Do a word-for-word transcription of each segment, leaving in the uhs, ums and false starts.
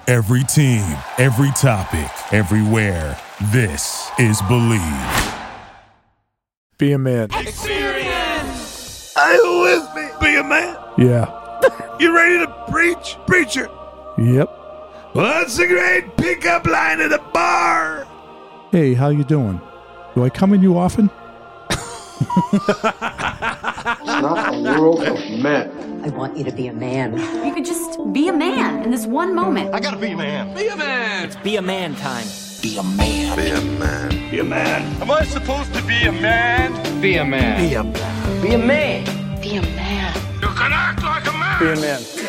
Every team, every topic, everywhere. This is Believe. Be a man. Experience! Are you with me? Be a man? Yeah. You ready to preach? Preacher? Yep. What's a great pickup line at the bar? Hey, how you doing? Do I come in you often? It's not a world of men. I want you to be a man. You could just be a man in this one moment. I gotta be a man. Be a man! It's be a man time. Be a man. Be a man. Be a man. Am I supposed to be a man? Be a man. Be a man. Be a man. Be a man. You can act like a man! Be a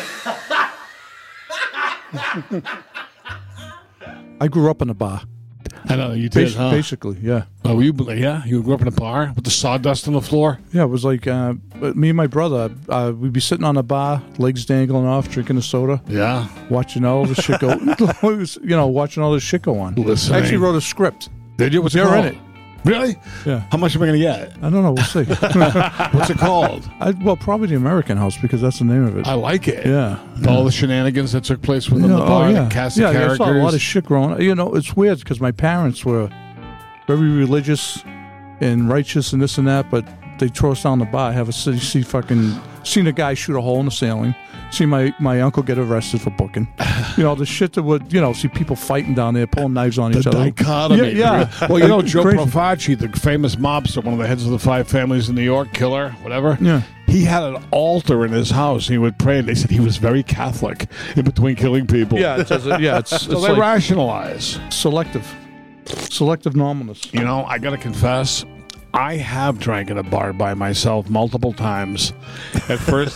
man. I grew up in a bar. I know you did, Bas- huh? Basically, yeah. Oh, you yeah? You grew up in a bar with the sawdust on the floor? Yeah, it was like uh, me and my brother, uh, we'd be sitting on a bar, legs dangling off, drinking a soda, Yeah. watching all this shit go, it was, you know, watching all this shit go on. Listening. I actually wrote a script. Did you? What's it You're called? in it. Really? Yeah. How much am I going to get? I don't know. We'll see. What's it called? I, well, probably the American House because that's the name of it. I like it. yeah. All the shenanigans that took place within Yeah, the bar, oh, yeah. the cast yeah, of yeah, I characters. saw a lot of shit growing up. You know, it's weird because my parents were very religious and righteous and this and that, but they throw us down the bar. Have a see, see fucking seen a guy shoot a hole in the ceiling. See my, my uncle get arrested for booking. You know, the shit that would, you know, see people fighting down there, pulling knives on the each other. dichotomy. Yeah, yeah. Well, you know, Joe Crazy. Profaci, the famous mobster, one of the heads of the five families in New York, killer, whatever. Yeah. He had an altar in his house. He would pray. And they said he was very Catholic in between killing people. Yeah, it does, yeah, it's, it's So they like rationalize. selective. Selective normalness. You know, I got to confess, I have drank in a bar by myself multiple times. At first,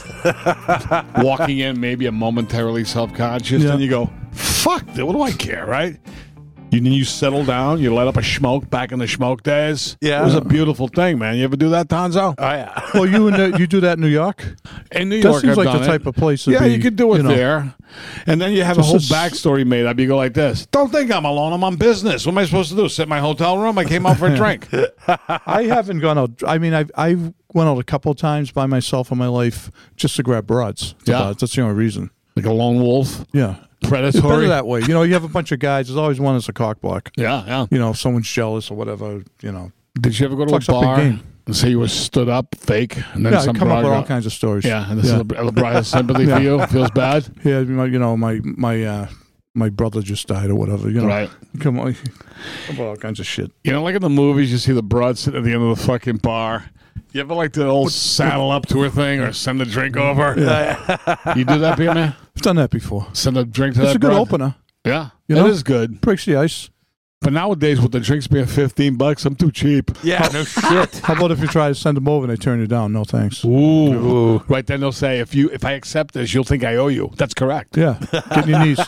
walking in, maybe a momentarily self-conscious, Yeah. then you go, fuck, dude, what do I care, right? You, then you settle down, you light up a smoke back in the smoke days. Yeah. It was a beautiful thing, man. You ever do that, Tonzo? Oh, yeah. Well, you in the, you do that in New York? In New That York, seems I've like done the it. type of place to Yeah, be, you could do it you know. there. And then you have Just a whole a s- backstory made up. You go like this. Don't think I'm alone. I'm on business. What am I supposed to do? Sit in my hotel room? I came out for a drink. I haven't gone out. I mean, I've I went out a couple of times by myself in my life just to grab broads. to Yeah. buds. That's the only reason. Like a lone wolf. Yeah, it's better Predatory. that way. You know, you have a bunch of guys. There's always one that's a cockblock. Yeah, yeah. You know, if someone's jealous or whatever. You know, Did you ever go to Fucks a up your bar game. and say you were stood up, fake, and then yeah, I some come up broad with all go- kinds of stories. Yeah, and this yeah. is a, a broad has sympathy for you. Feels bad. Yeah, my, you know, my my uh, my brother just died or whatever. You know, Right. Come on, come on, all kinds of shit. You know, like in the movies, you see the broad sitting at the end of the fucking bar. You ever like the old saddle up to her thing or send a drink over? You do that, Peter, man? I've done that before. Send a drink to It's that a good broad? opener. Yeah, You it know? is good. Breaks the ice. But nowadays, with the drinks being fifteen bucks, I'm too cheap. Yeah, no shit. How about if you try to send them over and they turn you down? No thanks. Ooh. Right then they'll say, if you if I accept this, you'll think I owe you. That's correct. Yeah, get on your knees.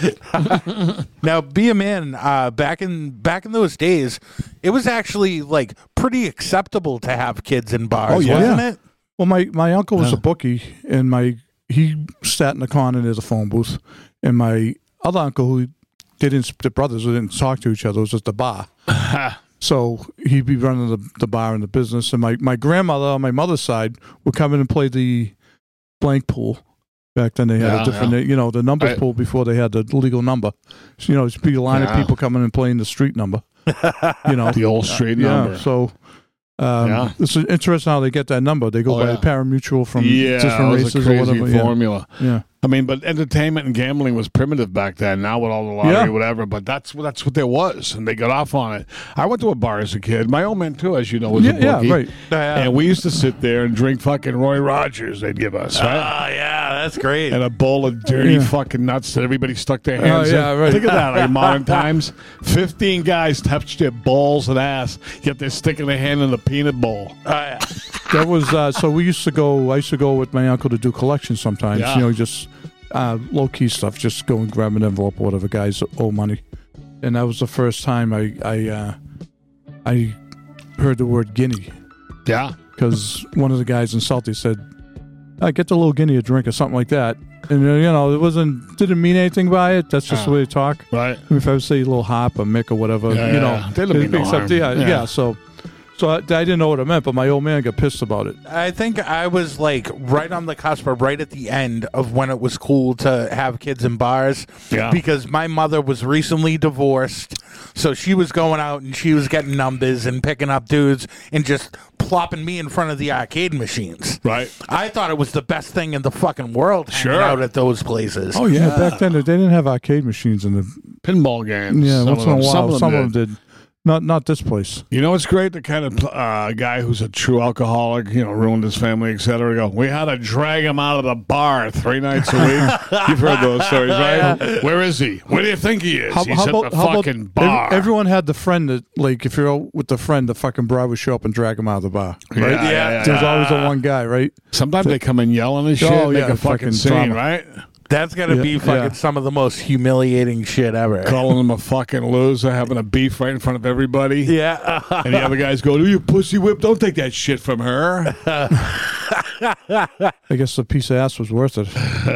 Now, Be a Man, uh, back in back in those days, it was actually like pretty acceptable to have kids in bars, Oh, yeah. wasn't Yeah. it? Well, my, my uncle was Yeah. a bookie, and my he sat in the corner near the phone booth, and my other uncle, who didn't, the brothers who didn't talk to each other, was at the bar. So he'd be running the, the bar and the business, and my, my grandmother on my mother's side would come in and play the blank pool. Back then they had Yeah, a different, yeah. you know, the numbers I- pool before they had the legal number. So, you know, it'd be a line Yeah. of people coming and playing the street number. You know, The old straight yeah. number. So um, Yeah. it's interesting how they get that number. They go Oh, by yeah. parimutuel from yeah, different it was races a or crazy whatever. Yeah. formula. yeah. I mean, but entertainment and gambling was primitive back then. Now with all the lottery, Yeah. whatever. But that's what that's what there was, and they got off on it. I went to a bar as a kid. My old man too, as you know, was Yeah, a yeah, bookie. right. And we used to sit there and drink fucking Roy Rogers. They'd give us Oh, right, yeah, that's great. and a bowl of dirty Yeah. fucking nuts that everybody stuck their hands Oh, yeah, in. right. Think of that, like modern times. Fifteen guys touched their balls and ass, yet they're sticking their hand in the peanut bowl. Oh, yeah. That was uh, so. We used to go. I used to go with my uncle to do collections sometimes. Yeah. You know, just uh, low key stuff. Just go and grab an envelope or whatever. Guys owe money, and that was the first time I I uh, I heard the word guinea Yeah, because one of the guys in Salty said, "I get the little guinea a drink" or something like that. And uh, you know, it wasn't didn't mean anything by it. That's just the Oh. way they talk. right. If I would say a little hop or Mick or whatever, Yeah, you know, yeah. They don't mean no except harm. yeah, Yeah. yeah. So, So I, I didn't know what it meant, but my old man got pissed about it. I think I was like right on the cusp or right at the end of when it was cool to have kids in bars. Yeah. Because my mother was recently divorced. So she was going out and she was getting numbers and picking up dudes and just plopping me in front of the arcade machines. Right. I thought it was the best thing in the fucking world hanging Sure. out at those places. Oh, yeah. Yeah, back then they didn't have arcade machines in the. Pinball games. Yeah, Some once of in a them- while, some of some them of them did. Not not this place. You know what's great? The kind of uh, guy who's a true alcoholic, you know, ruined his family, et cetera. Go, we had to drag him out of the bar three nights a week. You've heard those stories, right? Where is he? Where do you think he is? How, He's how at about the how fucking about bar. ev- everyone had the friend that, like, if you're out with the friend, the fucking bride would show up and drag him out of the bar. Right? Yeah, yeah, yeah, There's yeah. always the one guy, right? Sometimes they come in yelling and shit, Oh, make yeah, a fucking, fucking scene, drama. right? That's got to Yeah, be fucking yeah. some of the most humiliating shit ever. Calling him a fucking loser, having a beef right in front of everybody. Yeah. And the other guys go, "You pussy whip! Don't take that shit from her." I guess the piece of ass was worth it.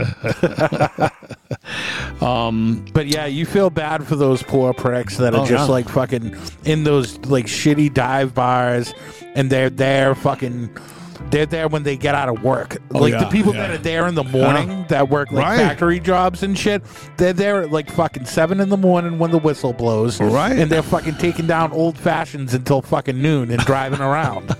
But yeah, you feel bad for those poor pricks that are Oh, just yeah. like fucking in those like shitty dive bars, and they're there fucking. They're there when they get out of work. Oh, like yeah, the people yeah. that are there in the morning that work like Right. factory jobs and shit. They're there at like fucking seven in the morning when the whistle blows. Right. And they're fucking taking down old fashions until fucking noon and driving around.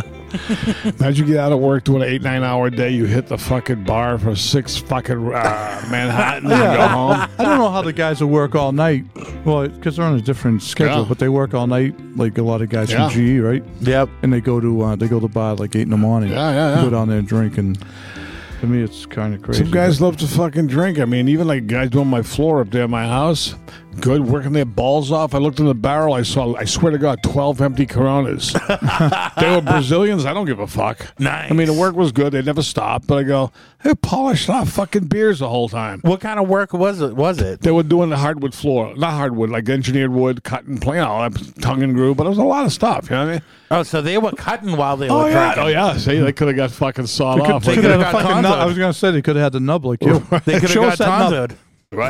Imagine you get out of work doing an eight, nine hour day. You hit the fucking bar for six fucking uh, Manhattan and Yeah. go home. I don't know how the guys that work all night. Well, because they're on a different schedule, Yeah. but they work all night, like a lot of guys Yeah. from G E, right? Yep. And they go to uh, they go to the bar like eight in the morning. Yeah, yeah, yeah. Go down there and drink, and to me, it's kind of crazy. Some guys love to fucking drink. I mean, even like guys doing my floor up there at my house, good, working their balls off. I looked in the barrel. I saw, I swear to God, twelve empty Coronas. They were Brazilians. I don't give a fuck. Nice. I mean, the work was good. They never stopped. But I go, they polished off fucking beers the whole time. What kind of work was it? Was it? They were doing the hardwood floor. Not hardwood, like engineered wood, cut and plain, all that tongue and groove. But it was a lot of stuff. You know what I mean? Oh, so they were cutting while they Oh, were yeah. drinking. Oh, yeah. See, they could have got fucking sawed They could, off. they Like, could have got had a fucking tonzoed. nub. I was going to say they could have had the nub like you. They could Show have us got that nub. tonzoed.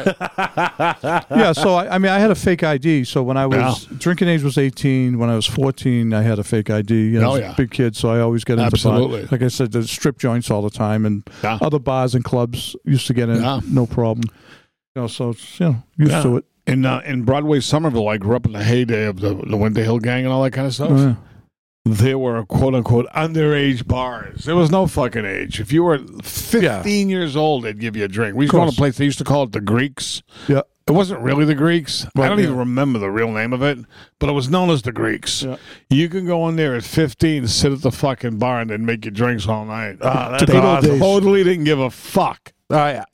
right? Yeah, so I, I mean, I had a fake I D. So when I was Yeah. drinking age was eighteen. When I was fourteen, I had a fake I D. You know, Oh, I was yeah. a big kid, so I always get into Absolutely. bars. Like I said, the strip joints all the time, and Yeah. other bars and clubs used to get in, Yeah. no problem. You know, so it's, you know, used Yeah. to it. In uh, in Broadway, Somerville, I grew up in the heyday of the, the Winter Hill Gang and all that kind of stuff. Oh, yeah. There were quote unquote underage bars. There was no fucking age. If you were fifteen years old, they'd give you a drink. We used to go to a course. place they used to call it the Greeks. Yeah. It wasn't really the Greeks. I Right, don't yeah. even remember the real name of it, but it was known as the Greeks. Yeah. You can go in there at fifteen, sit at the fucking bar, and then make your drinks all night. Oh, that's Good old awesome. days. Totally didn't give a fuck. Oh, yeah.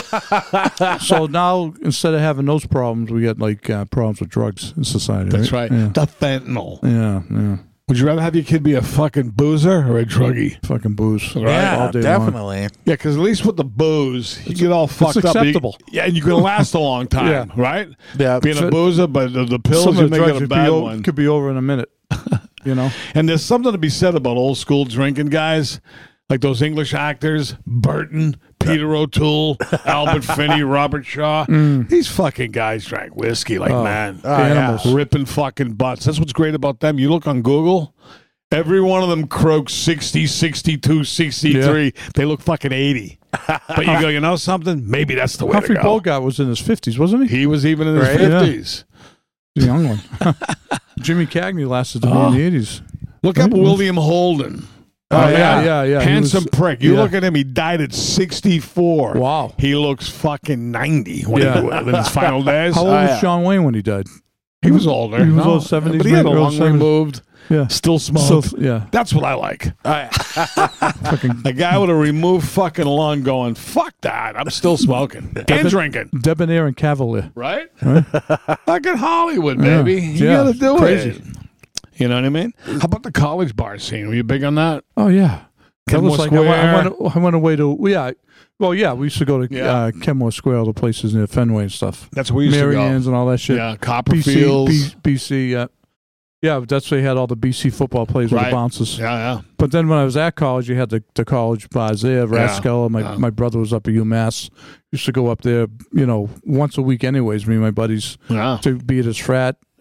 So now instead of having those problems, we get like uh, problems with drugs in society. That's right. Yeah. The fentanyl. Yeah, yeah. Would you rather have your kid be a fucking boozer or a druggie? Fucking booze. Right. Yeah, all day long. definitely. Yeah, because at least with the booze, you get all fucked up. but you- acceptable. yeah, and you can last a long time, Yeah. right? Yeah. Being a So- boozer, but the, the pills, Some you of the make drugs it a could be, bad o- one. could be over in a minute. You know? And there's something to be said about old school drinking guys, like those English actors, Burton, Peter O'Toole, Albert Finney, Robert Shaw. These fucking guys drank whiskey like man. Oh, yeah. Animals. Ripping fucking butts. That's what's great about them. You look on Google, every one of them croaks sixty, sixty-two, sixty-three. They look fucking eighty. But you go, you know something? Maybe that's the way Humphrey to go. Bogart was in his fifties, wasn't he? He was even in his Right? Yeah. fifties. The young one. Jimmy Cagney lasted to me Oh. in the eighties. Look up William Holden. Oh, yeah, yeah, yeah. He Handsome was- prick. You yeah. look at him, he died at sixty-four. Wow. He looks fucking ninety when Yeah. he, in his final days. How old Oh, was yeah. Sean Wayne when he died? He was older. He was No, old seventies, But he had a maybe, early lung seventies. removed. Yeah. Still smoked. So, yeah. That's what I like. Oh, yeah. Fucking A guy with a removed fucking lung going, fuck that. I'm still smoking and drinking. debonair and cavalier. Right? Fucking Hollywood, Yeah. baby. You Yeah. gotta do Crazy. it. You know what I mean? How about the college bar scene? Were you big on that? Oh, yeah. That Kenmore was like, I went, I, Square. went, I went away to, yeah. Well, yeah, we used to go to Yeah. uh, Kenmore Square, all the places near Fenway and stuff. That's where we used Mary to go. Ann's and all that shit. Yeah, B C, Copperfields. B, B C, yeah. Yeah, that's where you had all the B C football players with Right. the bouncers. Yeah, yeah. But then when I was at college, you had the, the college bars there, Rathskeller. My, yeah. my brother was up at UMass. Used to go up there, you know, once a week anyways, me and my buddies, Yeah. to be at his frat.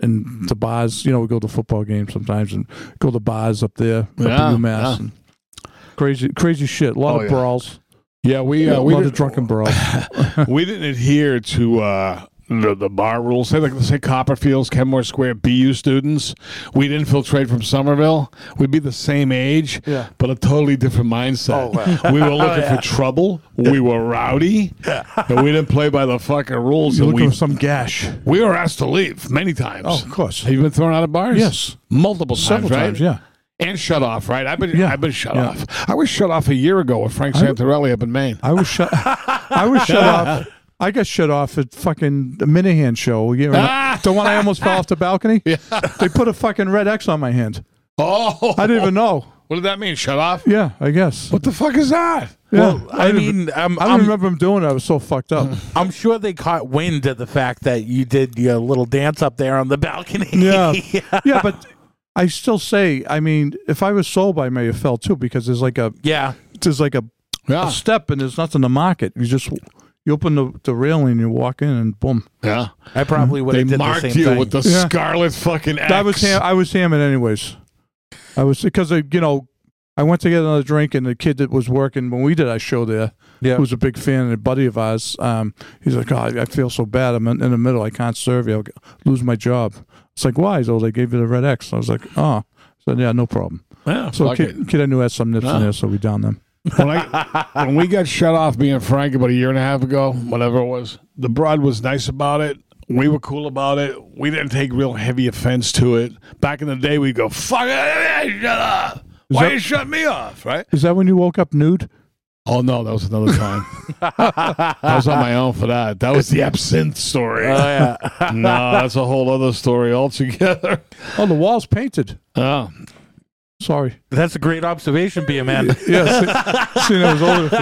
and the bars. You know, we go to football games sometimes and go to bars up there up Yeah, in UMass. yeah. And crazy, crazy shit. A lot Oh, of yeah. brawls. Yeah, we A uh, we lot of did, drunken brawls. we didn't adhere to uh, the the bar rules. Say like say Copperfields, Kenmore Square, B U students. We'd infiltrate from Somerville. We'd be the same age, Yeah. but a totally different mindset. Oh, wow. We were looking Oh, yeah. for trouble. We were rowdy, and we didn't play by the fucking rules. You're And looking we for some gash. we were asked to leave many times. Oh, of course. Have you been thrown out of bars? Yes. multiple Several times, right? times, yeah. And shut off, right? I've been Yeah. I've been shut Yeah. off. I was shut off a year ago with Frank Santarelli up in Maine. I was shut. I was shut off. I got shut off at fucking the Minahan show. You know, Ah! the one I almost fell off the balcony. Yeah. They put a fucking red X on my hand. Oh, I didn't even know. What did that mean? Shut off? Yeah, I guess. What the fuck is that? Yeah. Well, I didn't- mean, um, I don't I'm- remember him doing it. I was so fucked up. I'm sure they caught wind of the fact that you did your little dance up there on the balcony. Yeah. Yeah, but I still say, I mean, if I was sober, I may have fell too, because there's like a yeah. there's like a, Yeah. a step and there's nothing to mark it. You just you open the, the railing, you walk in, and boom. Yeah. I probably would They have did the marked same you thing. with the Yeah. scarlet fucking X. I was ham- I was hamming anyways. I was because I, you know, I went to get another drink, and the kid that was working when we did our show there, Yeah. who was a big fan and a buddy of ours, um, he's like, "Oh, I I feel so bad. I'm in, in the middle. I can't serve you. I'll get- lose my job." It's like, why? He's oh, they gave you the red X. I was like, oh. I said, yeah, no problem. Yeah, So fuck kid, it. kid I knew had some nips Yeah. in there, so we downed them. when, I, when we got shut off being Frank about a year and a half ago, whatever it was, the broad was nice about it. We were cool about it. We didn't take real heavy offense to it. Back in the day, we'd go, fuck it, shut up. Why that- you shut me off, right? Is that when you woke up nude? Oh, no, that was another time. I was on my own for that. That was the absinthe story. Oh, yeah. No, that's a whole other story altogether. Oh, the wall's painted. Oh, Sorry. That's a great observation, be a man. Yeah, see, see, that was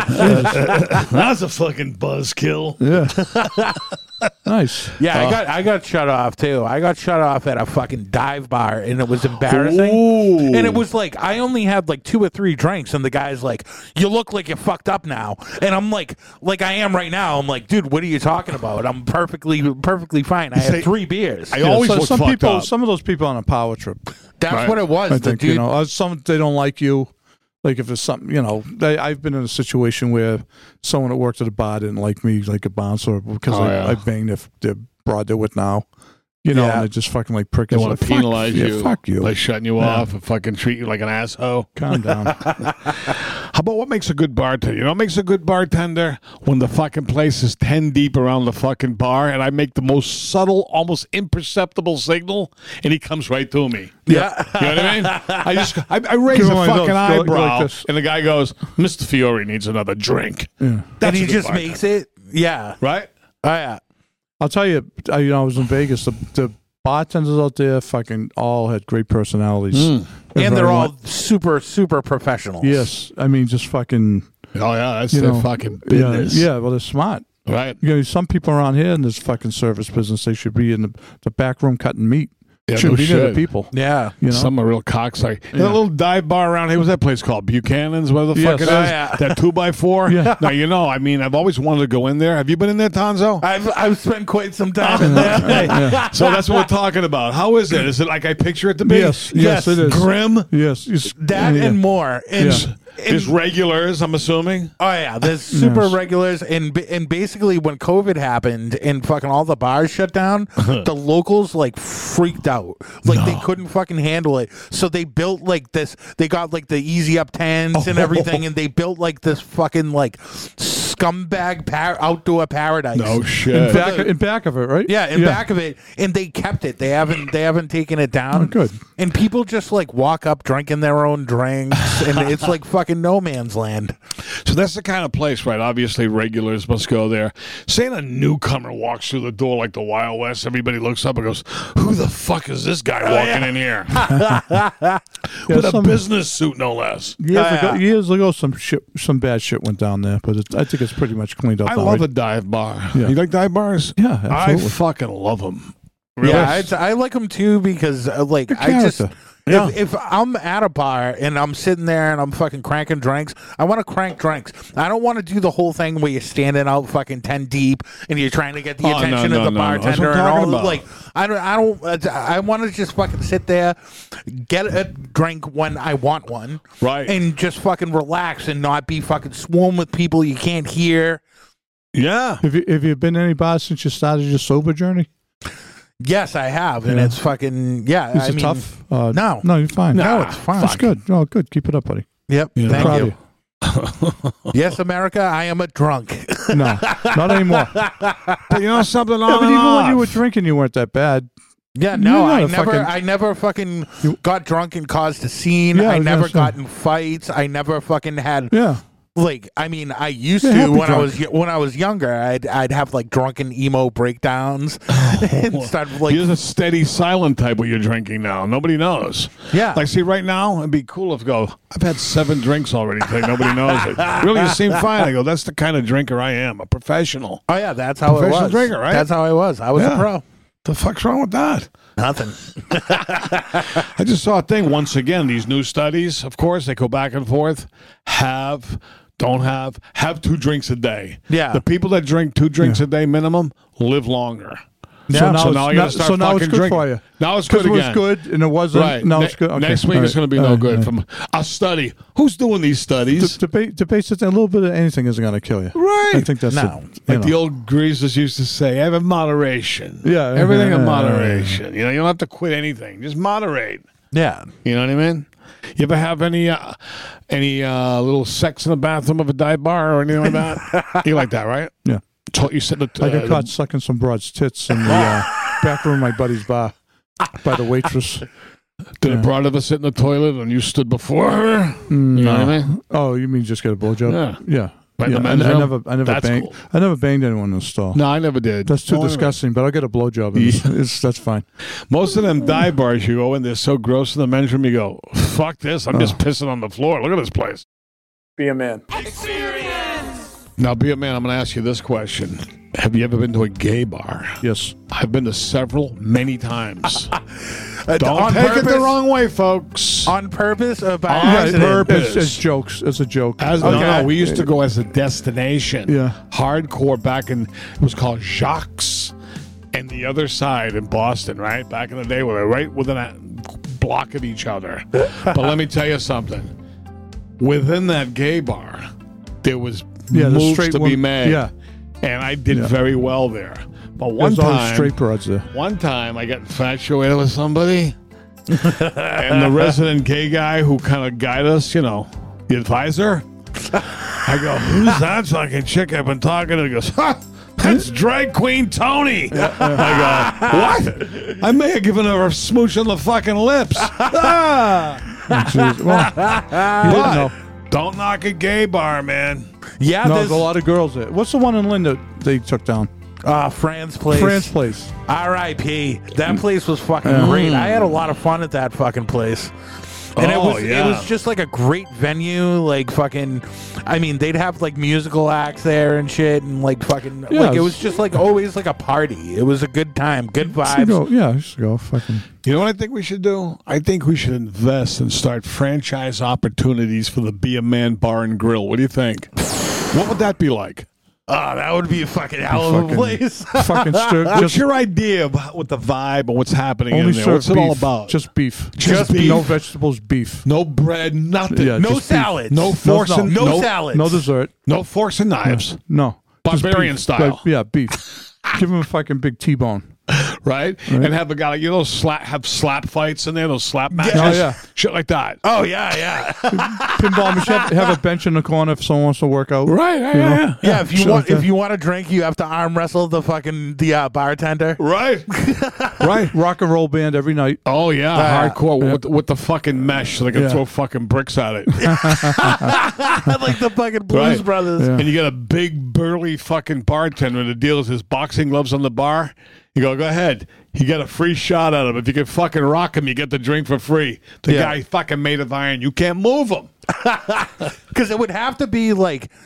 older. that's a fucking buzzkill. Yeah. Nice. Yeah, I got I got shut off too. I got shut off at a fucking dive bar, and it was embarrassing. Ooh. And it was like I only had like two or three drinks, and the guy's like, "You look like you're fucked up now." And I'm like, like I am right now. I'm like, dude, what are you talking about? I'm perfectly perfectly fine. I say- had three beers. I always so look some fucked people, up. some of those people on a power trip. That's Right. what it was. I the think dude, you know, uh, some they don't like you. Like if it's something, you know, they, I've been in a situation where someone that worked at a bar didn't like me, like a bouncer, because Oh, I, yeah. I banged their, their broad they're with now. You know, Yeah. and they just fucking like prick They us want like, to fuck- penalize yeah, you Fuck you. by shutting you Yeah. off and fucking treat you like an asshole. Calm down. How about what makes a good bartender? You know what makes a good bartender? When the fucking place is ten deep around the fucking bar and I make the most subtle, almost imperceptible signal and he comes right to me. yeah. You know what I mean? I just I, I raise Give a him one of those. fucking Go like- go eyebrow like this. and the guy goes, Mister Fiore needs another drink. Yeah. and That's he a good just bartender. makes it. Yeah. Right? Oh, yeah. I'll tell you, I, you know, I was in Vegas. The, the bartenders out there fucking all had great personalities. Mm. And Everyone they're all went- super, super professionals. Yes. I mean, just fucking, Oh yeah, that's you their know. fucking yeah, business. yeah, well, they're smart. Right? You know, some people around here in this fucking service business, they should be in the, the back room cutting meat. Yeah, Shouldn't no be near the shit. people. Yeah. You know? Some are real cocksucker. Yeah. That little dive bar around here, what's that place called? Buchanan's, whatever the Yes. fuck it is. Oh, yeah. That two by four. Yeah. Now you know, I mean, I've always wanted to go in there. Have you been in there, Tonzo? I've I've spent quite some time in there. Yeah. So that's what we're talking about. How is it? Is it like I picture it to be? Yes, yes, it is. Grim. Yes. Yes. That yeah. and more. And, Yeah. and- There's regulars, I'm assuming. oh yeah, there's super Yes. regulars, and ba- and basically when COVID happened and fucking all the bars shut down, the locals like freaked out, like they couldn't fucking handle it. So they built like this. They got like the easy up tents and everything, and they built like this fucking like scumbag par- outdoor paradise. No In shit. back, in back of it, right? Yeah, in back of it, and they kept it. They haven't. They haven't taken it down. Oh, good. And people just like walk up drinking their own drinks, and it's like fucking no man's land. So that's the kind of place, right? Obviously, regulars must go there. Saying a newcomer walks through the door like the Wild West, everybody looks up and goes, "Who the fuck is this guy walking in here?" Yeah, With a some- business suit, no less. Years, Oh, ago, yeah. years ago, some shit, some bad shit went down there, but it, I think it's pretty much cleaned up. I now, love right? a dive bar. Yeah. You like dive bars? Yeah, I absolutely. fucking love them. Yeah, I'd, I like them too because uh, like Good I just character. Yeah. If, if I'm at a bar and I'm sitting there and I'm fucking cranking drinks, I want to crank drinks. I don't want to do the whole thing where you're standing out fucking ten deep and you're trying to get the Oh, no, attention no, of the no, no. That's bartender what I'm and all. talking about. Like I don't, I don't, I want to just fucking sit there, get a drink when I want one, Right. and just fucking relax and not be fucking swarmed with people you can't hear. Yeah. Have you have you been to any bars since you started your sober journey? Yes, I have, and Yeah. it's fucking yeah. Is I it mean, tough? Uh, no. no, you're fine. No, it's fine. That's good. Oh, good. Keep it up, buddy. Yep. Yeah. Thank Proud you. Yes, America, I am a drunk. No, not anymore. But you know something? Yeah, on but and even when you off. were drinking, you weren't that bad. Yeah, no, You're not I a never, fucking- I never fucking You- got drunk and caused a scene. Yeah, I I was gonna never say. got in fights. I never fucking had Yeah. like. I mean, I used Yeah, to happy when I drunk. was when I was younger. I'd I'd have like drunken emo breakdowns and start like You're the steady, silent type when you're drinking now. Nobody knows. Yeah. Like, see, right now, it'd be cool if you go, I've had seven drinks already. Like, nobody knows it. Really, you seem fine. I go, that's the kind of drinker I am, a professional. oh yeah, that's how it Professional was. drinker, right? That's how I was. I was Yeah. a pro. The fuck's wrong with that? Nothing. I just saw a thing once again. These new studies, of course, they go back and forth. Have, don't have, have two drinks a day. Yeah. The people that drink two drinks a day minimum live longer. So Yeah. now, So it's, now I now, gotta start so now it's fucking good drinking. for you. Now it's Because good it was again. good and it wasn't. Right. Now Ne- it's good. Okay. Next week All it's right. going to be All no right. good. All From a study. Who's doing these studies? right. Debate, debate, a little bit of anything isn't going to kill you. Right. I think that's No. it. You Like know. the old greasers used to say, have a moderation. Yeah, Everything yeah, in yeah, moderation. You know, you don't have to quit anything. Just moderate. Yeah. You know what I mean? You ever have any uh, any uh, little sex in the bathroom of a dive bar or anything like that? You like that, right? Yeah. So you sit in the, I got uh, caught sucking some broad's tits in the uh, back room of my buddy's bar by the waitress. Did a broad ever sit in the toilet and you stood before her? You know what I mean? Oh, you mean just get a blowjob? Yeah. Yeah. Right in yeah. the I, men's I room? never, I never That's banged. cool. I never banged anyone in the stall. No, I never did. That's too Don't ever- disgusting. But I'll get a blowjob. And it's, it's, that's fine. Most of them dive bars you go in, they're so gross in the men's room, you go, fuck this. I'm just pissing on the floor. Look at this place. Be a man. Now, be a man, I'm going to ask you this question. Have you ever been to a gay bar? Yes. I've been to several, many times. Uh, Don't on take it purpose? the wrong way, folks. On purpose or by On accident? purpose. It's, it's jokes. It's a joke. As, Okay. No, no, we used to go as a destination. Yeah. Hardcore back in, it was called Jacques and the other side in Boston, right? Back in the day, we were right within a block of each other. But let me tell you something. Within that gay bar, there was Yeah, the moves straight to be one- made. yeah. And I did Yeah. very well there. But one There's always time, straight broads there. one time I got infatuated with somebody, and the resident gay guy who kind of guided us, you know, the advisor, I go, who's that fucking chick I've been talking to? He goes, huh, that's drag queen Tony. I go, what? I may have given her a smooch on the fucking lips. Ah! Jeez. Well, you didn't know. But don't knock a gay bar, man. Yeah, No, there's there's a lot of girls there. What's the one in Lynn that they took down? uh, Fran's place. France Place. R I P That place was fucking great. I had a lot of fun at that fucking place. And it Oh, was yeah. it was just like a great venue, like fucking I mean, they'd have like musical acts there and shit and like fucking Yeah, like it it's- was just like always like a party. It was a good time, good Should vibes. go, yeah, I should go. Fucking. You know what I think we should do? I think we should invest and start franchise opportunities for the Be a Man Bar and Grill. What do you think? What would that be like? Oh, that would be a fucking hell of a Fucking- place. Fucking stir. What's Just your idea about what the vibe and what's happening only in there? serve What's it beef. all about? Just beef. Just beef. No vegetables. Beef. no bread, nothing. Yeah, no, no just beef. salads. no forks no, and no no, salads. No dessert. no forks and knives, No. Just Barbarian beef. style. Like, yeah, beef. Give him a fucking big T-bone. right? And have a guy like you know slap have slap fights in there, those slap matches, Oh, yeah. shit like that. Oh yeah, yeah. Pinball machine. Have, have a bench in the corner if someone wants to work out. Right? Yeah, You know? yeah, yeah. Yeah, if you shit want like that. if you want to drink, you have to arm wrestle the fucking the uh, bartender. Right, right. Rock and roll band every night. Oh yeah, Yeah. hardcore with, with the fucking mesh, so they can Yeah. throw fucking bricks at it. Like the fucking Blues Right. Brothers. Yeah. And you got a big burly fucking bartender that deals his boxing gloves on the bar. You go, go ahead. You get a free shot at him. If you can fucking rock him, you get the drink for free. The Yeah. guy fucking made of iron. You can't move him. Because it would have to be like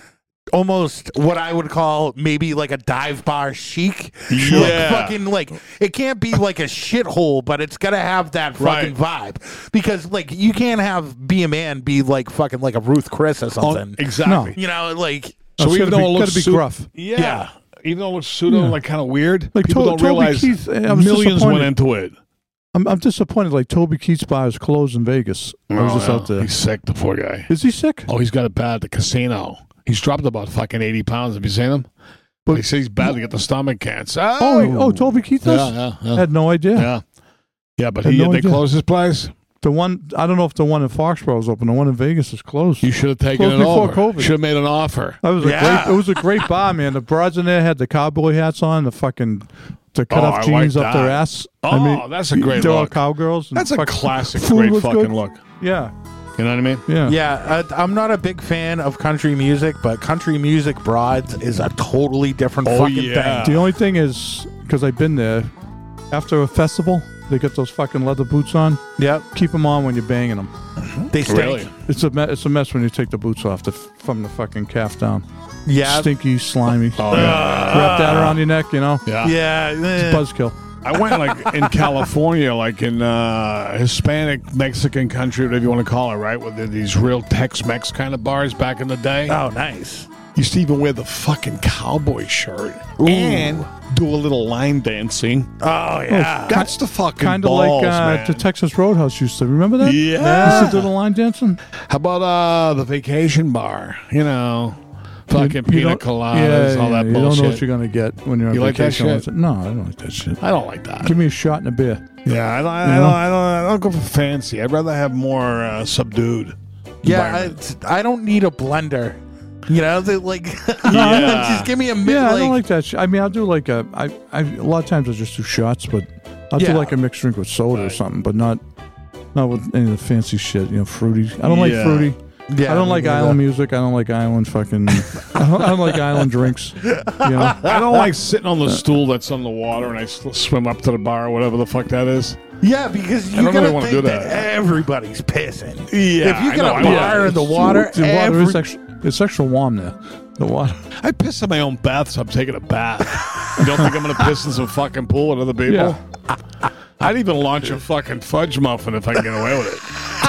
almost what I would call maybe like a dive bar chic. Yeah. Like fucking like it can't be like a shithole, but it's gotta have that fucking Right. vibe. Because like you can't have Be a Man be like fucking like a Ruth Chris or Oh, something. exactly. You know, like So It's even gotta though be- it looks gotta be su- gruff. Yeah. Yeah. Even though it looks pseudo, Yeah. like kind of weird, Like people To- don't Toby realize Keith, I was millions went disappointed. into it. I'm, I'm disappointed. Like Toby Keith's bar is closed in Vegas. I was Oh, just yeah. out there. He's sick, the poor guy. Is he sick? Oh, he's got it bad at the casino. He's dropped about fucking eighty pounds. Have you seen him? But he says he's bad to get the stomach cancer. Oh, he- oh, Toby Keith does? Yeah, yeah, I yeah. had no idea. Yeah, yeah, but Had he no they idea. closed his place. The one, I don't know if the one in Foxborough is open. The one in Vegas is closed. You should have taken Closed it before over. COVID. Should have made an offer. That was a Yeah. great. It was a great bar, man. The broads in there had the cowboy hats on, the fucking the cut Oh, off I jeans like up their that. ass. Oh, that's a great They're all look. cowgirls. and That's a fucking- classic, food great was fucking good. look. Yeah, You know what I mean? yeah, yeah, uh, I'm not a big fan of country music, but country music broads is a totally different Oh, fucking yeah. thing. The only thing is, because I've been there, after a festival, they get those fucking leather boots on. Yep, Keep them on when you're banging them. they stink. Really? It's a me- it's a mess when you take the boots off the, from the fucking calf down. Yeah, Stinky, slimy. Oh, yeah. Wrap that around your neck, you know. Yeah. yeah. eh. Buzzkill. I went like in California, like in uh, Hispanic, Mexican country, whatever you want to call it, right? With the- these real Tex-Mex kind of bars back in the day. Oh, nice. Used to even wear the fucking cowboy shirt and do a little line dancing. Oh yeah. That's the fucking Kind of balls, like uh, man. the Texas Roadhouse used to. Remember that? Yeah. Used to do the line dancing. How about uh, the vacation bar? You know, fucking You pina don't- coladas, yeah, all yeah, that you bullshit. don't know what you're gonna get when you're on You like that vacation. shit? No, I don't like that shit. I don't like that. Give me a shot and a beer. Yeah, I don't, I, You don't, know? I, don't, I don't go for fancy. I'd rather have more uh, subdued. Yeah, environment. I, I don't need a blender. You know, they like Yeah. just give me a mid. Yeah, like, I don't like that. Sh- I mean, I'll do like a. I, I a lot of times I just do shots, but I'll Yeah. do like a mixed drink with soda or Right. something, but not not with any of the fancy shit. You know, fruity. I don't like Yeah. fruity. yeah, I don't me like neither. island music. I don't like island fucking. I, don't, I don't like island drinks. You know. I don't like sitting on the stool that's on the water and I s- swim up to the bar or whatever the fuck that is. Yeah, because I you don't gotta really wanna think do that. that. everybody's pissing. Yeah, if you I get know, a I bar know. in the water, the water every- is extra. It's extra warm there. The water. I piss in my own bath, so I'm taking a bath. You don't think I'm going to piss in some fucking pool with other people? Yeah. I'd even launch a fucking fudge muffin if I can get away with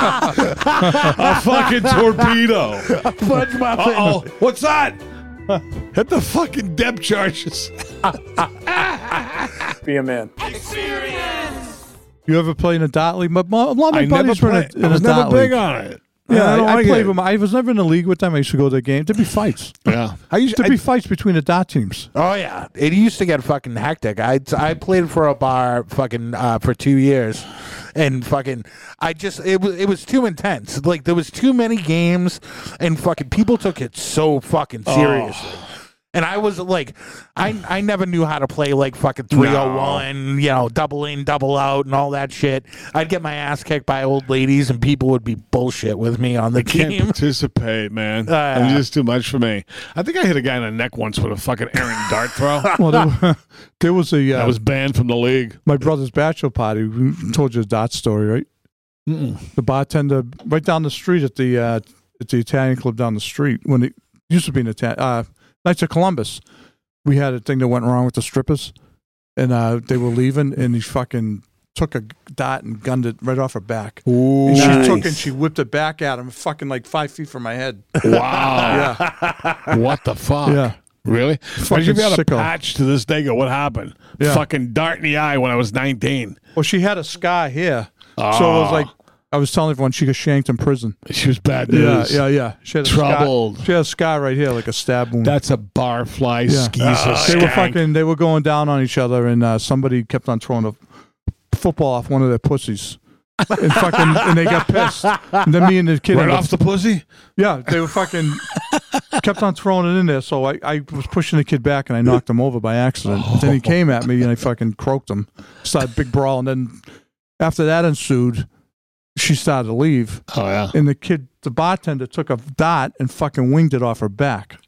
it. A fucking torpedo. fudge muffin. Uh-oh. What's that? Hit the fucking depth charges. Be a man. You ever play in a dart league? My, my, a lot of my I never buddies were in played. a, in I was a never dart big league. on it. Yeah, I I, don't I like played it. with my. I was never in a league with them. I used to go to the game. There'd be fights. Yeah. I used There'd to be fights between the dart teams. Oh yeah, it used to get fucking hectic. I I played for a bar fucking uh, for two years, and fucking I just it was it was too intense. Like there was too many games, and fucking people took it so fucking seriously. And I was like, I I never knew how to play like fucking three oh one, you know, double in, double out, and all that shit. I'd get my ass kicked by old ladies, and people would be bullshit with me on the can't team. participate, man. Uh, It's just too much for me. I think I hit a guy in the neck once with a fucking errant dart throw. Well, there, there was a. Uh, I was banned from the league. my brother's bachelor party. We told you the dart story, right? Mm-mm. The bartender right down the street at the uh, at the Italian club down the street when it used to be an Italian. Uh, Knights of Columbus. We had a thing that went wrong with the strippers, and uh, they were leaving, and he fucking took a dart and gunned it right off her back. Ooh. And she Nice. took and she whipped it back at him, fucking like five feet from my head. Wow. Yeah, What the fuck? yeah. Really? Fucking Imagine if you had a sicko. patch to this day. Go, what happened? Yeah. Fucking dart in the eye when I was nineteen. Well, she had a scar here, so it Oh. was like I was telling everyone she got shanked in prison. She was bad Yeah, news. yeah, yeah. She had a Troubled. Scar, she had a scar right here, like a stab wound. That's a barfly Yeah. skeezer they were skank. fucking. They were going down on each other, and uh, somebody kept on throwing a football off one of their pussies, and fucking, and they got pissed. And then me and the kid, right ended up- off the pussy? yeah, they were fucking kept on throwing it in there. So I, I was pushing the kid back, and I knocked him over by accident. Then he came at me, and I fucking croaked him. Started a big brawl, and then after that ensued, she started to leave, Oh, yeah. and the kid, the bartender, took a dart and fucking winged it off her back.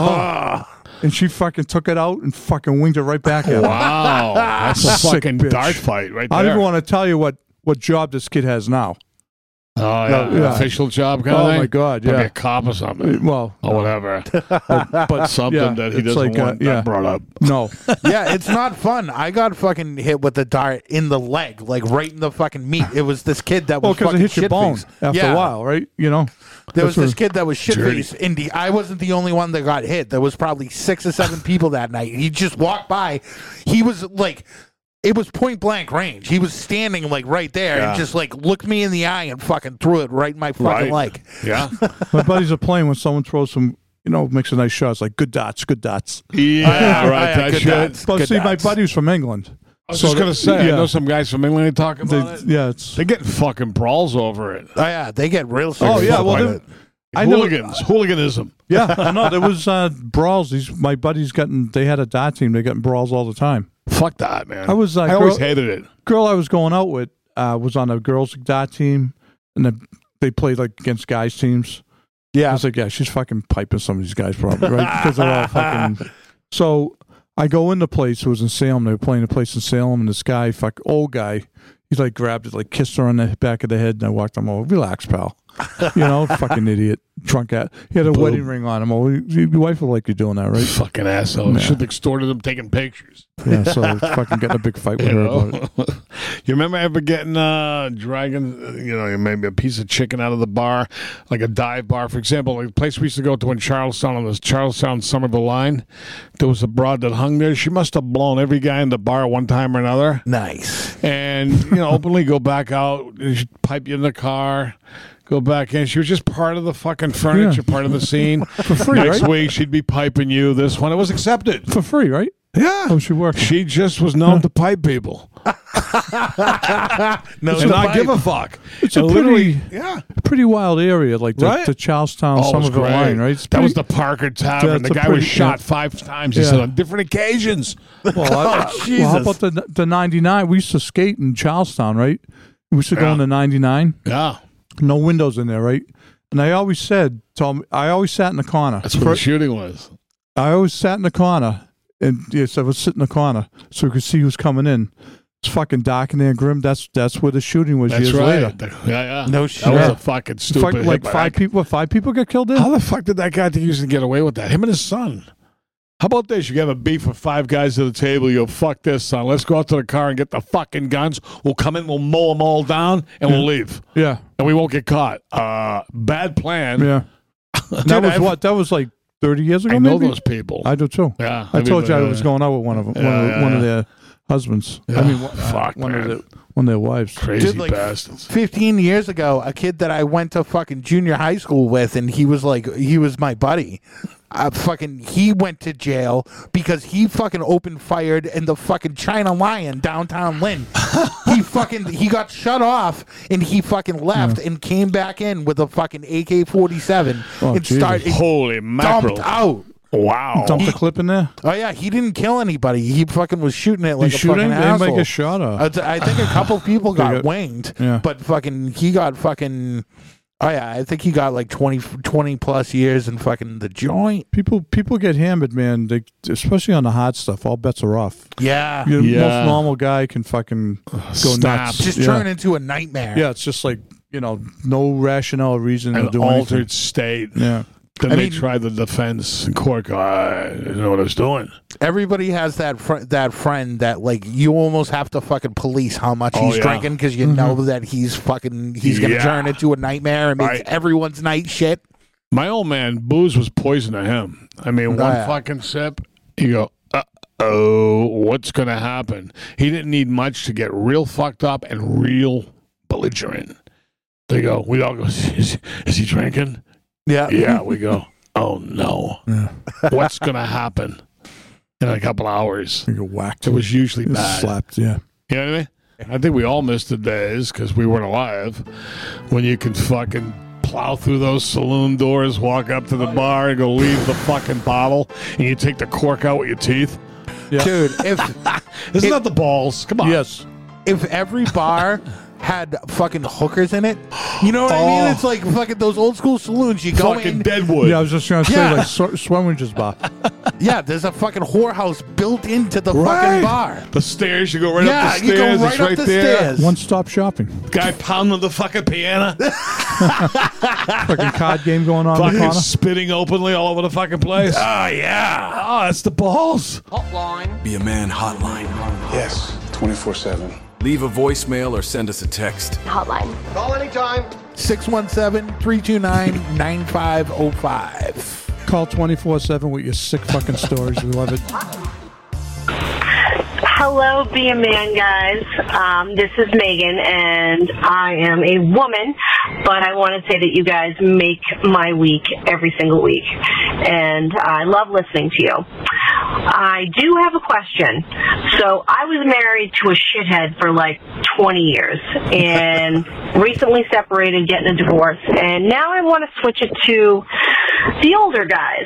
Oh, And she fucking took it out and fucking winged it right back at me. wow. That's a Sick fucking bitch. dart fight right there. I don't even want to tell you what, what job this kid has now. Oh, yeah. yeah. Official job kind Oh, of thing? my God, Maybe yeah. a cop or something. Well, Or whatever. but Something yeah, that he it's doesn't like, uh, want yeah. brought up. no. Yeah, it's not fun. I got fucking hit with a dart in the leg, like right in the fucking meat. It was this kid that was Well, because fucking it hit your bone shit-faced. after yeah. a while, right? You know? There was That's this what- kid that was shit faced, and the, I wasn't the only one that got hit. There was probably six or seven people that night. He just walked by. He was like, it was point blank range. He was standing like right there Yeah. and just like looked me in the eye and fucking threw it right in my fucking Right. leg. Yeah. My buddies are playing when someone throws some, you know, makes a nice shot. It's like, good dots, good dots. Yeah, right. Yeah, That good shit. dots. But Good see, my dots. buddy was from England. I was So just going to that- say, I yeah. know some guys from England they talk They, about it. yeah, it's. They get fucking brawls over it. Oh yeah, they get real sick. Oh, as yeah, fuck well, with they- it. I know- Hooligans. Hooliganism. Yeah, I know. There was uh, brawls. These my buddies getting. They had a dot team. They got in brawls all the time. Fuck that, man. I was. Uh, I girl, always hated it. girl I was going out with uh, was on a girls dot team, and then they played like against guys teams. I Yeah, was like, yeah, she's fucking piping some of these guys probably, right? Because they're all fucking. So I go in the place. It was in Salem. They were playing a place in Salem, and this guy, fuck old guy, he's like grabbed it, like kissed her on the back of the head, and I walked him over. Relax, pal. You know, fucking idiot, drunk at. He had a Boom. wedding ring on him. Oh, your wife will like you doing that, right? Fucking asshole. Yeah. Should have extorted them taking pictures. Yeah. So fucking getting a big fight with You her know? about it. You remember ever getting uh dragging, uh, you know, maybe a piece of chicken out of the bar, like a dive bar, for example, like the place we used to go to in Charlestown on this Charlestown Somerville line. There was a broad that hung there. She must have blown every guy in the bar one time or another, nice. and you know, openly go back out, and she'd pipe you in the car. Go back in. She was just part of the fucking furniture, part of the scene. For free, Next right? week, she'd be piping you. This one, it was accepted. For free, right? Yeah. How she worked. She just was known to pipe people. No, and not give a fuck. It's a And literally, pretty, yeah. pretty wild area, like the, Right? the Charlestown, Oh, it was Somerville great. line, right? It's That was pretty- the Parker Tavern. That's The a guy was pretty- shot yeah. five times. He Yeah. said on different occasions. Well, I, well, how Jesus. about the the ninety-nine? We used to skate in Charlestown, right? We used to go Yeah. in the ninety-nine. Yeah, No windows in there, right? And I always said, told me, I always sat in the corner. that's what the shooting was. I always sat in the corner, and yes, I would sit in the corner so we could see who's coming in. It's fucking dark in there, grim. That's that's where the shooting was That's years right. later. The- yeah, yeah. No That shit. was Yeah. a fucking Fuck, stupid. hit like by five that- people. What, five people got killed in? How the fuck did that guy think he was gonna get away with that? Him and his son. How about this? You have a beef with five guys at the table. You go, fuck this, son. Let's go out to the car and get the fucking guns. We'll come in, we'll mow them all down, and we'll leave. Yeah, And we won't get caught. Uh, bad plan. yeah. that was I've- what? That was like thirty years ago. I know maybe? those people. I do too. yeah. I told you I mean, was uh, going out with one of them, one, Yeah, of, yeah, one yeah. of their husbands. I Yeah. mean, uh, Fuck, one man. of their one of their wives. Crazy Dude, like, bastards. fifteen years ago, a kid that I went to fucking junior high school with, and he was like, he was my buddy. Uh, fucking, he went to jail because he fucking opened fired in the fucking China Lion downtown Lynn. he fucking, he got shut off, and he fucking left and came back in with a fucking A K forty-seven Oh, and Jesus. started Holy mackerel. dumped out. Wow. Dump the clip in there. Oh yeah, he didn't kill anybody. He fucking was shooting it like He's a shooting. fucking Anybody asshole. get shot? Or? I th- I think a couple people got got- winged, Yeah. but fucking he got fucking. Oh yeah, I think he got like twenty, twenty plus years in fucking the joint. People people get hammered, man. They, especially on the hard stuff. All bets are off. Yeah, You Yeah. Most normal guy can fucking go Snap. nuts. just yeah. turn into a nightmare. Yeah, it's just like, you know, no rationale reason to An do altered anything. state. Yeah. Then I they mean- tried the defense in court. Go, I didn't know what I was doing. Everybody has that fr- that friend that like you almost have to fucking police how much Oh, he's yeah. drinking because you know that he's fucking he's gonna Yeah. turn into a nightmare and make Right. everyone's night shit. My old man, booze was poison to him. I mean, one yeah. fucking sip, you go, uh oh, what's going to happen? He didn't need much to get real fucked up and real belligerent. They go, we all go, is, is he drinking? Yeah, Yeah, we go, oh no. Yeah. What's going to happen in a couple hours? You get whacked. It was usually It bad. slapped. Yeah. You know what I mean? I think we all missed the days because we weren't alive when you could fucking plow through those saloon doors, walk up to the bar, and go leave the fucking bottle, and you take the cork out with your teeth. dude. If Isn't that the balls? Come on. Yes. if every bar had fucking hookers in it. You know what I Oh. mean? It's like fucking those old school saloons. You go Fucking in. Deadwood. Yeah, I was just going to say, Yeah. like, Sw- Swimwinger's bar. Yeah, there's a fucking whorehouse built into the Right. fucking bar. The stairs, you go right Yeah, up the you go stairs. right it's up right the there. stairs. One-stop shopping. Guy pounding the fucking piano. Fucking card game going on in the fucking corner. spitting openly all over the fucking place. Oh, yeah. Oh, that's the balls. Be a Man hotline. Yes, twenty-four seven. Leave a voicemail or send us a text. Hotline. Call anytime. six one seven, three two nine, nine five oh five. Call twenty-four seven with your sick fucking stories. We love it. Hello, Be a Man, guys. Um, this is Megan, and I am a woman, but I want to say that you guys make my week every single week, and I love listening to you. I do have a question. So I was married to a shithead for like twenty years, and recently separated, getting a divorce, and now I want to switch it to the older guys.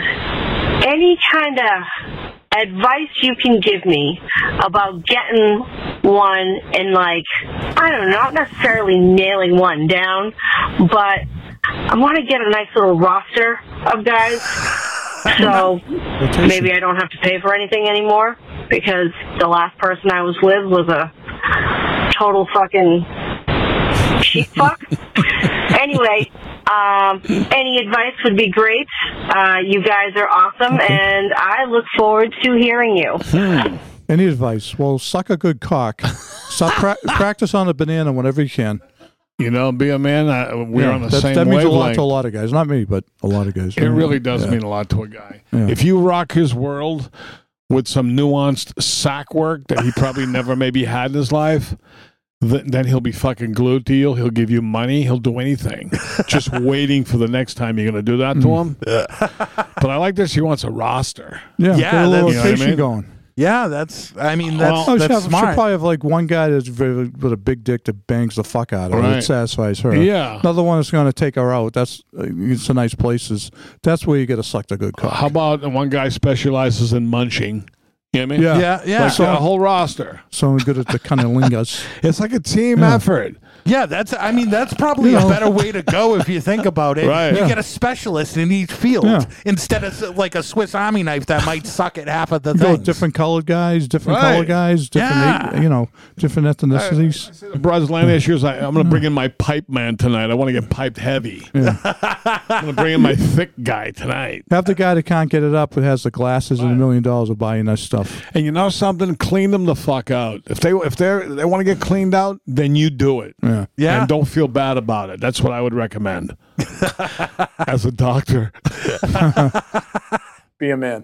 Any kind of advice you can give me about getting one and, like, I don't know, not necessarily nailing one down, but I want to get a nice little roster of guys, so maybe I don't have to pay for anything anymore, because the last person I was with was a total fucking sheep fuck. Anyway, um, any advice would be great. Uh, you guys are awesome, and I look forward to hearing you. Hmm. Any advice? Well, suck a good cock. Stop pra- practice on a banana whenever you can. You know, Be a Man, I, we're Yeah, on the that, same that means wavelength. a lot to a lot of guys. Not me, but a lot of guys. It really does Yeah. mean a lot to a guy. Yeah. If you rock his world with some nuanced sack work that he probably never maybe had in his life, th- then he'll be fucking glued to you. He'll give you money. He'll do anything. Just waiting for the next time you're going to do that to him. But I like this. He wants a roster. Yeah, Yeah, get a little that's- you know what I rotation mean? going. Yeah, that's, I mean, that's, Well, Oh, that's should, have, should smart. probably have like one guy that's very, with a big dick that bangs the fuck out of her. Right. That satisfies her. Yeah. Another one that's going to take her out. That's uh, it's a nice places. That's where you get to suck the good cock. How about one guy specializes in munching? You know what I mean? Yeah. Yeah, yeah. Like a whole roster. Someone good at the cunnilingus. It's like a team Yeah. effort. Yeah, that's, I mean, that's probably You a know. better way to go if you think about it. Right. You Yeah. get a specialist in each field Yeah. instead of like a Swiss Army knife that might suck at half of the You go things. with different colored guys, different Right. colored guys, different Yeah. you know, different ethnicities. Bros, last issue is like, I'm going to bring in my pipe man tonight. I want to get piped heavy. I'm going to bring in my thick guy tonight. Have the guy that can't get it up, who has the glasses and a million dollars of buying that stuff. And you know something? Clean them the fuck out. If they if they they want to get cleaned out, then you do it. Yeah. Yeah. And don't feel bad about it. That's what I would recommend. As a doctor. Be a man.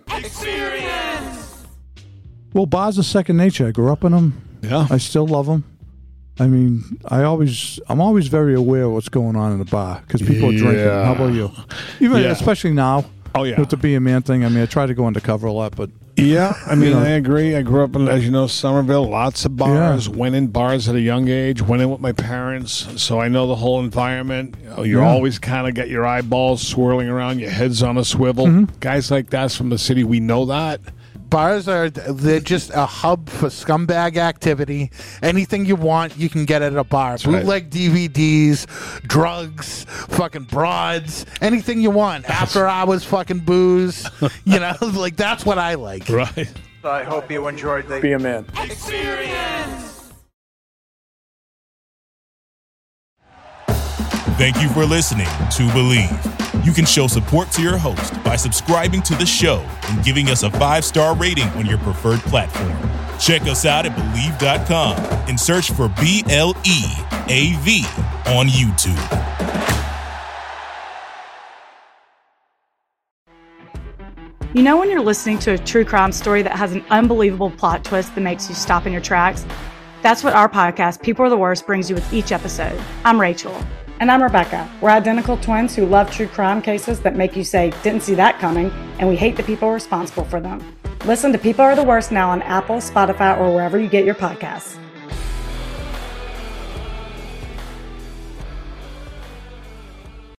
Well, bars are second nature. I grew up in them. Yeah. I still love them. I mean, I always, I'm always very aware of what's going on in the bar because people are drinking. Yeah. How about you? Even Yeah. especially now. Oh, yeah. With the Be a Man thing. I mean, I try to go undercover a lot, but Yeah, I mean, You know. I agree. I grew up in, as you know, Somerville, lots of bars, went in bars at a young age, went in with my parents, so I know the whole environment. You know, you're Yeah. always kind of got your eyeballs swirling around, your head's on a swivel. Mm-hmm. Guys like that's from the city, we know that. Bars are, they're just a hub for scumbag activity. Anything you want, you can get at a bar. right. Bootleg D V Ds, drugs, fucking broads, anything you want. After hours fucking booze. You know, like that's what I like. Right. I hope you enjoyed the Be a Man. Thank you for listening to Believe. You can show support to your host by subscribing to the show and giving us a five-star rating on your preferred platform. Check us out at Believe dot com and search for B L E A V on YouTube. You know when you're listening to a true crime story that has an unbelievable plot twist that makes you stop in your tracks? That's what our podcast, People Are the Worst, brings you with each episode. I'm Rachel. And I'm Rebecca. We're identical twins who love true crime cases that make you say, didn't see that coming, and we hate the people responsible for them. Listen to People Are the Worst now on Apple, Spotify, or wherever you get your podcasts.